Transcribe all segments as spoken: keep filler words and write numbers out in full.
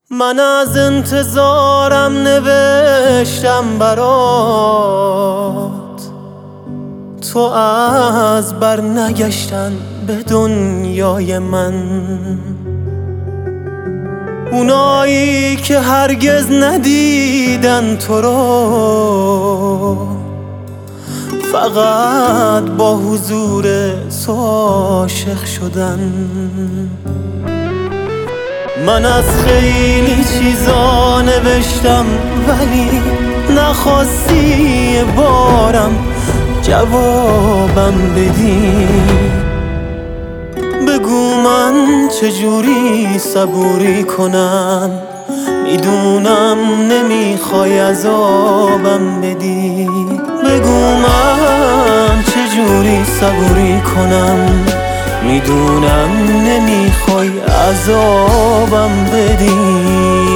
من از انتظارم نوشتم برات، تو از بر نگشتن به دنیای من. اونایی که هرگز ندیدن تو رو، فقط با حضور تو عاشق شدن. من از خیلی چیزا نوشتم ولی نخواستی بارم جوابم بدی. بگو من چجوری صبوری کنم، میدونم نمیخوای عذابم بدی. بگو من چجوری صبوری کنم، میدونم نمیخوای عذابم بدی.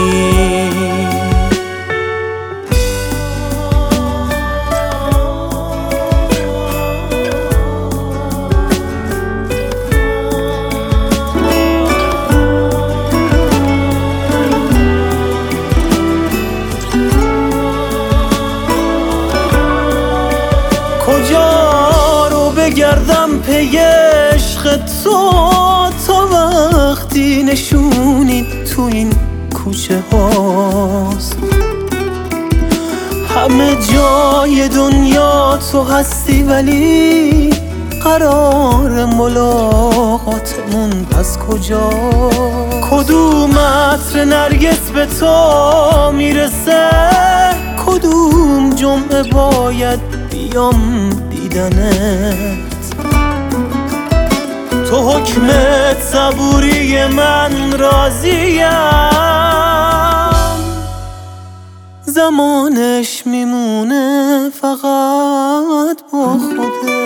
کجا رو بگردم پی عشق تو، تا وقتی نشونی تو این کوچه هاست. همه جای دنیا تو هستی ولی قرار ملاقاتمون پس کجا؟ کدوم عطر نرگس به تو میرسه، کدوم جمعه باید بیام دیدنت؟ تو حکمت صبوری من راضیم، زمانش میمونه فقط با خودت.